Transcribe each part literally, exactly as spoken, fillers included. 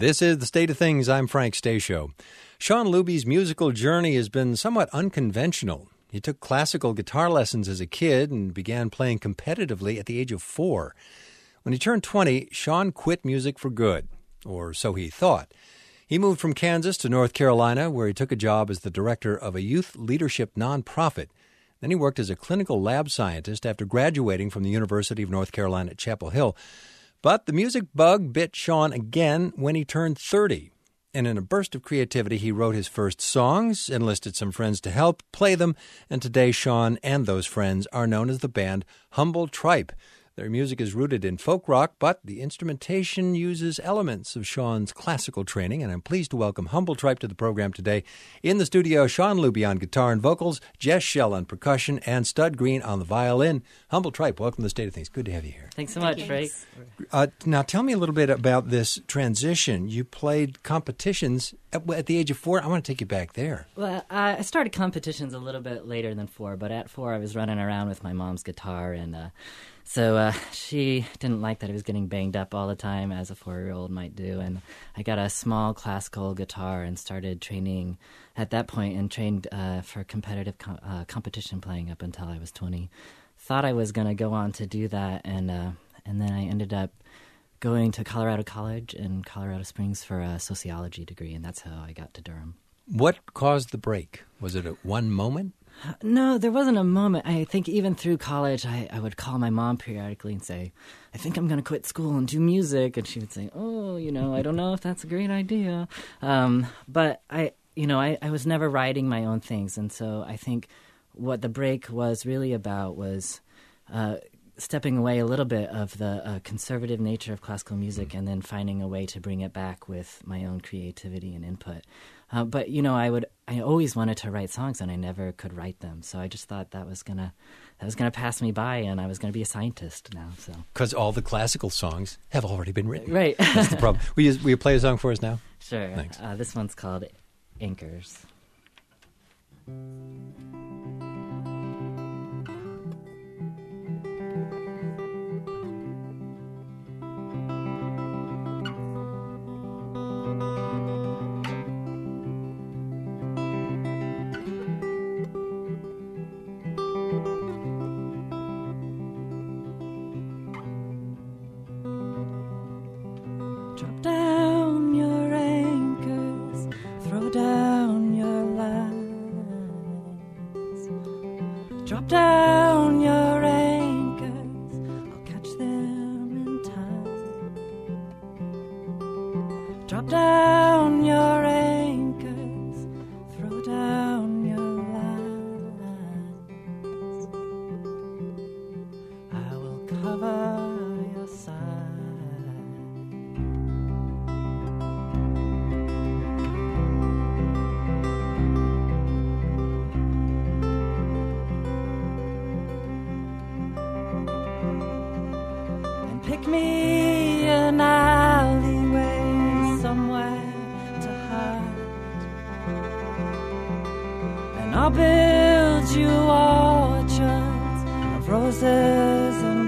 This is The State of Things. I'm Frank Stasio. Shawn Luby's musical journey has been somewhat unconventional. He took classical guitar lessons as a kid and began playing competitively at the age of four. When he turned twenty, Shawn quit music for good, or so he thought. He moved from Kansas to North Carolina, where he took a job as the director of a youth leadership nonprofit. Then he worked as a clinical lab scientist after graduating from the University of North Carolina at Chapel Hill. But the music bug bit Shawn again when he turned thirty. And in a burst of creativity, he wrote his first songs, enlisted some friends to help play them, and today Shawn and those friends are known as the band Humble Tripe. Their music is rooted in folk rock, but the instrumentation uses elements of Shawn's classical training, and I'm pleased to welcome Humble Tripe to the program today. In the studio, Shawn Luby on guitar and vocals, Jess Shell on percussion, and Stud Green on the violin. Humble Tripe, welcome to the State of Things. Good to have you here. Thanks so much, Frank. Uh, now, tell me a little bit about this transition. You played competitions at, at the age of four. I want to take you back there. Well, uh, I started competitions a little bit later than four, but at four I was running around with my mom's guitar, and uh, so uh, she didn't like that I was getting banged up all the time, as a four-year-old might do, and I got a small classical guitar and started training at that point and trained uh, for competitive com- uh, competition playing up until I was twenty. Thought I was going to go on to do that, and uh, and then I ended up going to Colorado College in Colorado Springs for a sociology degree, and that's how I got to Durham. What caused the break? Was it at one moment? No, there wasn't a moment. I think even through college, I, I would call my mom periodically and say, I think I'm going to quit school and do music. And she would say, oh, you know, I don't know if that's a great idea. Um, but I, you know, I, I was never writing my own things. And so I think what the break was really about was uh, stepping away a little bit of the uh, conservative nature of classical music and then finding a way to bring it back with my own creativity and input. Uh, but, you know, I would I always wanted to write songs, and I never could write them. So I just thought that was gonna that was gonna pass me by, and I was gonna be a scientist now. So because all the classical songs have already been written, right? That's the problem. Will you, will you play a song for us now? Sure. Thanks. Uh, this one's called Anchors. Drop down your anchors, throw down your lines. Drop down your anchors, I'll catch them in time. Drop down your anchors, throw down your lines. I will cover your side. Pick me an alleyway somewhere to hide, and I'll build you orchards of roses and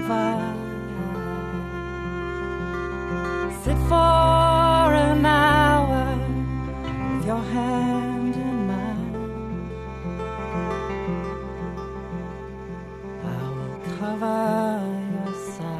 vines. Sit for an hour with your hand in mine. I will cover your side.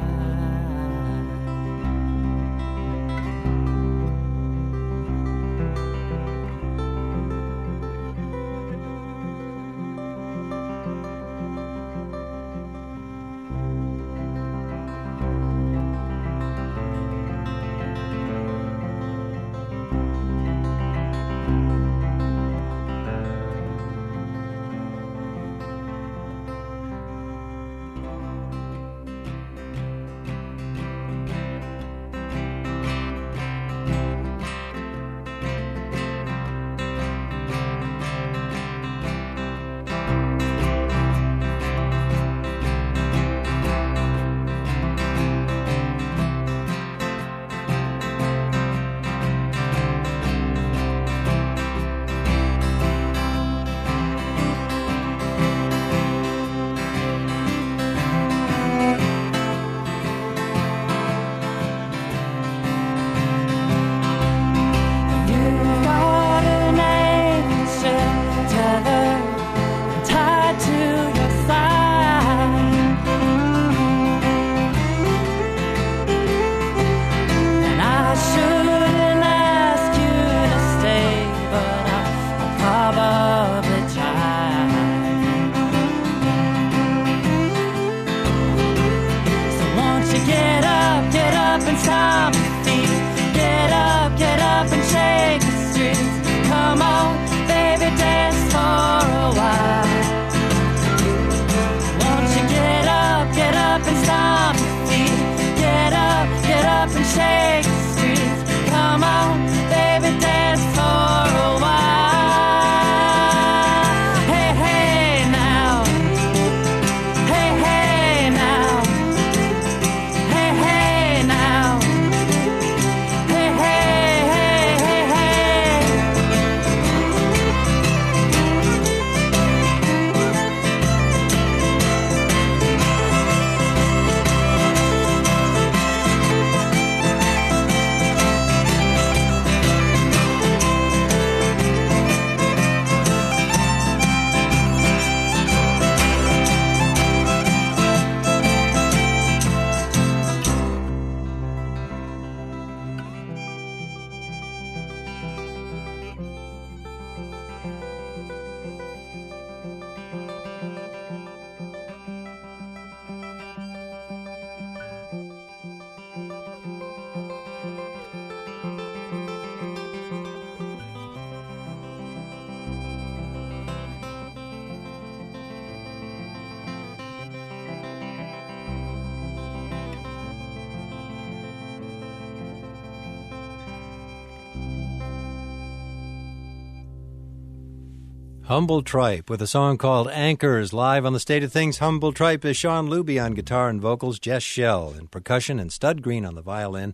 Come on, baby, dance for a while. Won't you get up, get up and stomp your feet. Get up, get up and shake the streets. Come on, baby, dance for a while. Hey, hey, now. Hey, hey, now. Hey, hey, now. Hey, hey, hey, hey, hey. Humble Tripe with a song called Anchors. Live on the State of Things, Humble Tripe is Sean Luby on guitar and vocals, Jess Shell in percussion, and Stud Green on the violin.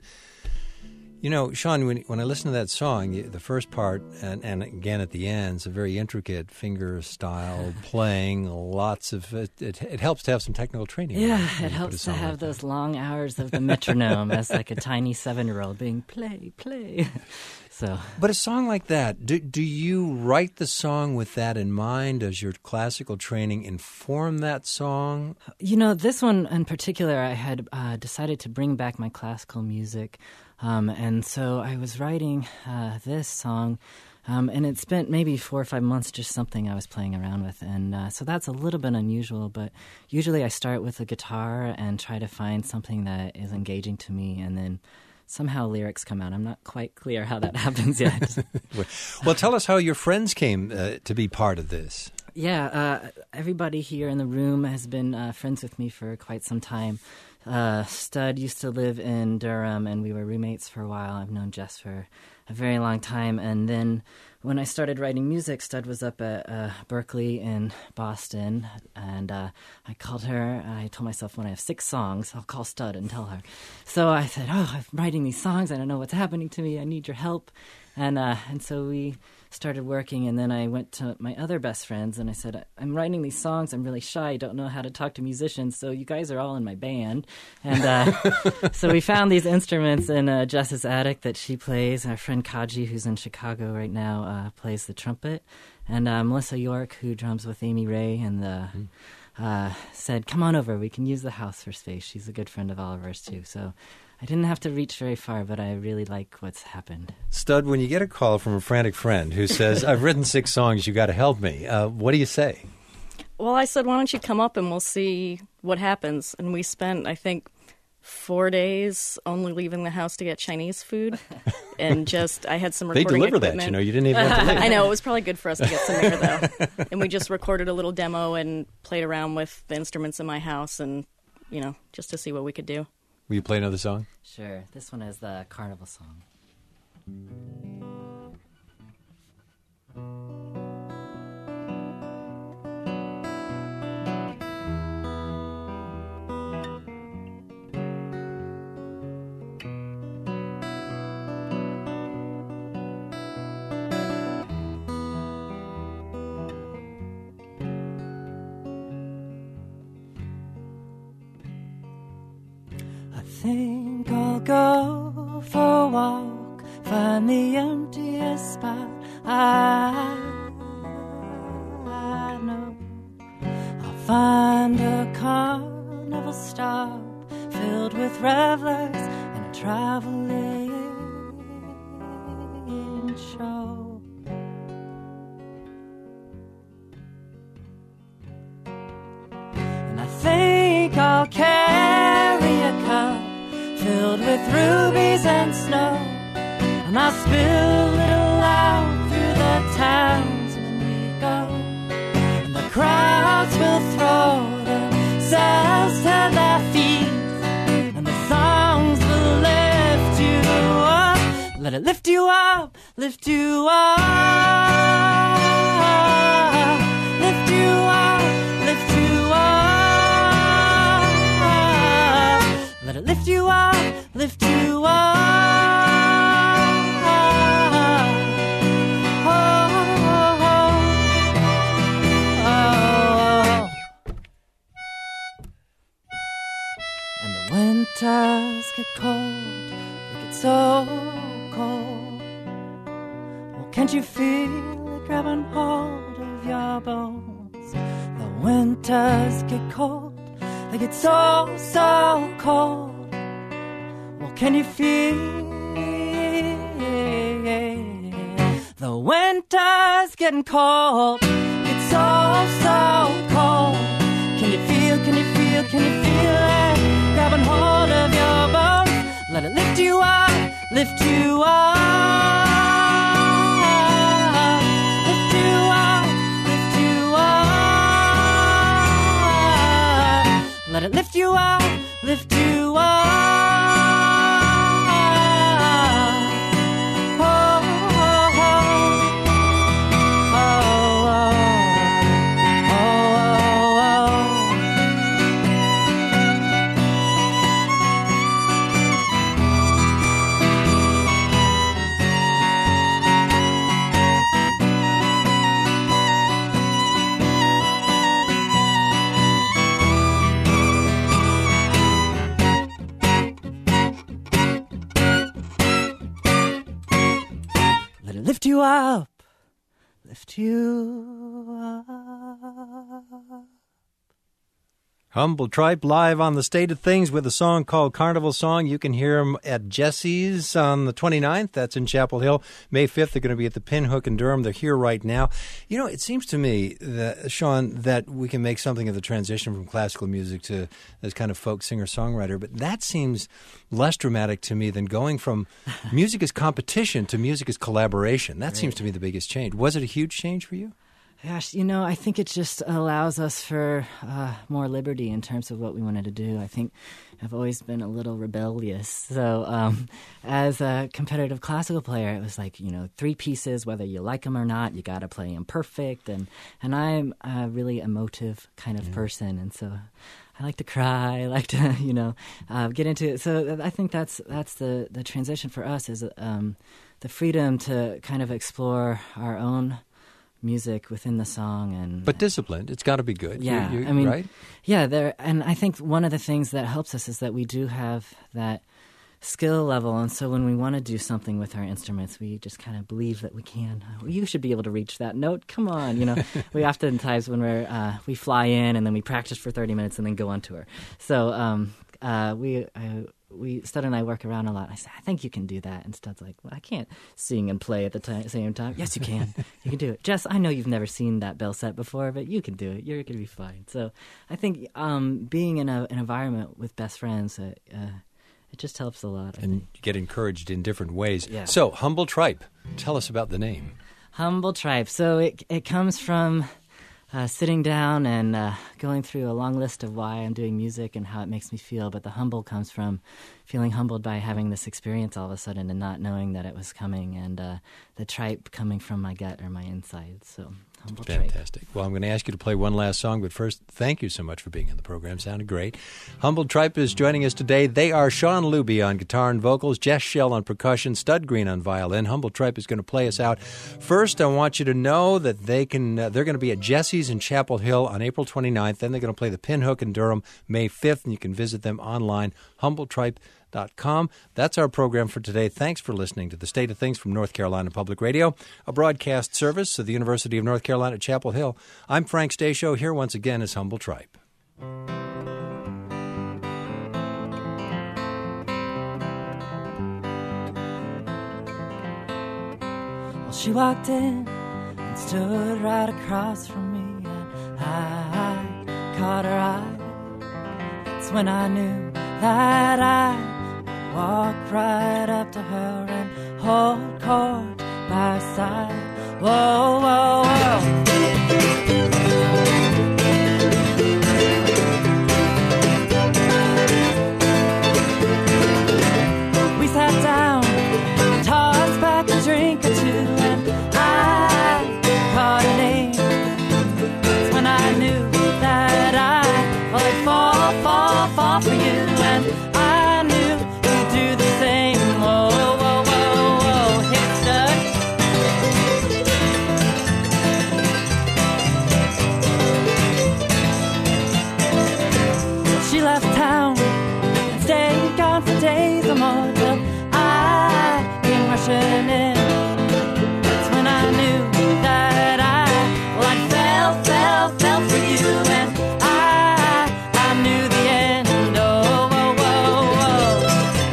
You know, Sean, when, when I listen to that song, the first part, and, and again at the end, it's a very intricate finger-style playing, lots of... It, it, it helps to have some technical training. Yeah, it helps to have like those long hours of the metronome as like a tiny seven-year-old being play, play. So, but a song like that, do, do you write the song with that in mind? Does your classical training inform that song? You know, this one in particular, I had uh, decided to bring back my classical music. Um, and so I was writing uh, this song, um, and it spent maybe four or five months just something I was playing around with. And uh, so that's a little bit unusual, but usually I start with a guitar and try to find something that is engaging to me, and then somehow lyrics come out. I'm not quite clear how that happens yet. Well, tell us how your friends came uh, to be part of this. Yeah, uh, everybody here in the room has been uh, friends with me for quite some time. Uh, Stud used to live in Durham, and we were roommates for a while. I've known Jess for a very long time. And then when I started writing music, Stud was up at uh, Berkeley in Boston, and uh, I called her. I told myself, when I have six songs, I'll call Stud and tell her. So I said, oh, I'm writing these songs. I don't know what's happening to me. I need your help. And uh, and so we started working, and then I went to my other best friends, and I said, I'm writing these songs. I'm really shy. I don't know how to talk to musicians, so you guys are all in my band. And uh, so we found these instruments in uh, Jess's attic that she plays. Our friend Kaji, who's in Chicago right now, uh, plays the trumpet. And uh, Melissa York, who drums with Amy Ray, and the, uh, said, come on over. We can use the house for space. She's a good friend of Oliver's, too. So I didn't have to reach very far, but I really like what's happened. Stud, when you get a call from a frantic friend who says, I've written six songs, you got to help me, uh, what do you say? Well, I said, why don't you come up and we'll see what happens? And we spent, I think, four days only leaving the house to get Chinese food. And just, I had some recording They deliver equipment. that, you know, you didn't even have to leave. I know, it was probably good for us to get some air, though. And we just recorded a little demo and played around with the instruments in my house and, you know, just to see what we could do. Will you play another song? Sure. This one is the Carnival song. I think I'll go for a walk, find the emptiest spot I, I know. I'll find a carnival stop filled with revelers and a traveling show. And I think I'll carry a cup filled with rubies and snow, and I'll spill it all out through the it lift you up, lift you up. Lift you up, lift you up. Let it lift you up, lift you up. Oh, oh, oh, oh. And the winters get cold, they get so cold. Well, can't you feel it grabbing hold of your bones? The winters get cold, they get so, so cold. Well, can you feel the winter's getting cold? It's so, so cold. Can you feel, can you feel, can you feel it grabbing hold of your bones? Let it lift you up, lift you up. Lift you up, lift you up. Let it lift you up, lift you up. Lift you up, lift you up. Humble Tripe live on the State of Things with a song called Carnival Song. You can hear them at Jesse's on the twenty-ninth. That's in Chapel Hill. May fifth, they're going to be at the Pinhook in Durham. They're here right now. You know, it seems to me, that, Sean, that we can make something of the transition from classical music to this kind of folk singer-songwriter, but that seems less dramatic to me than going from music as competition to music as collaboration. That right. seems to me the biggest change. Was it a huge change for you? Gosh, you know, I think it just allows us for uh, more liberty in terms of what we wanted to do. I think I've always been a little rebellious. So um, as a competitive classical player, it was like, you know, three pieces, whether you like them or not, you got to play them perfect. And, and I'm a really emotive kind of yeah. person. And so I like to cry. I like to, you know, uh, get into it. So I think that's that's the, the transition for us is um, the freedom to kind of explore our own music within the song. And but disciplined, it's got to be good. Yeah, you, you, I mean, right? Yeah, there. And I think one of the things that helps us is that we do have that skill level, and so when we want to do something with our instruments, we just kind of believe that we can. Oh, you should be able to reach that note. Come on, you know. We oftentimes when we're uh, we fly in and then we practice for thirty minutes and then go on tour. So um, uh, we. Uh, We Stud and I work around a lot. I said, I think you can do that. And Stud's like, well, I can't sing and play at the t- same time. Yes, you can. You can do it. Jess, I know you've never seen that bell set before, but you can do it. You're going to be fine. So I think um, being in a, an environment with best friends, uh, uh, it just helps a lot. I and think. You get encouraged in different ways. Yeah. So, Humble Tripe, tell us about the name. Humble Tripe. So it it comes from Uh, sitting down and uh, going through a long list of why I'm doing music and how it makes me feel, but the humble comes from feeling humbled by having this experience all of a sudden and not knowing that it was coming, and uh, the tripe coming from my gut or my insides. So, humble tripe. Fantastic. Well, I'm going to ask you to play one last song, but first, thank you so much for being on the program. Sounded great. Humble Tripe is joining us today. They are Sean Luby on guitar and vocals, Jess Shell on percussion, Stud Green on violin. Humble Tripe is going to play us out. First, I want you to know that they can. Uh, they're going to be at Jesse's in Chapel Hill on April twenty-ninth. Then they're going to play the Pinhook in Durham May fifth, and you can visit them online, humble tripe dot com. That's our program for today. Thanks for listening to The State of Things from North Carolina Public Radio, a broadcast service of the University of North Carolina at Chapel Hill. I'm Frank Stasio. Here once again is Humble Tripe. Well, she walked in and stood right across from me, and I caught her eye. That's when I knew that I walk right up to her and hold court by her side. Whoa, whoa, whoa. We sat down, tossed setting in. That's when I knew that I, well, I fell, fell, fell for you, and I, I knew the end. Oh, whoa, whoa, whoa.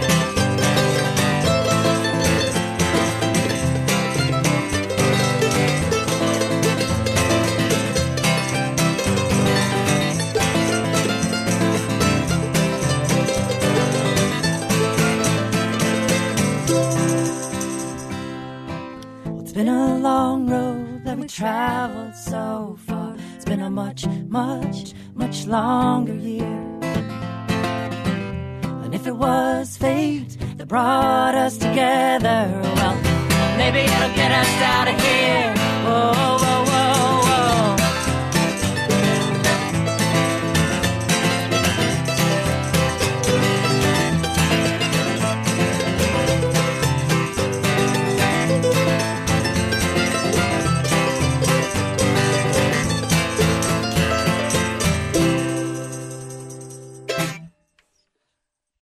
It's been a long road that we traveled so far. It's been a much, much, much longer year. And if it was fate that brought us together, well, maybe it'll get us out of here.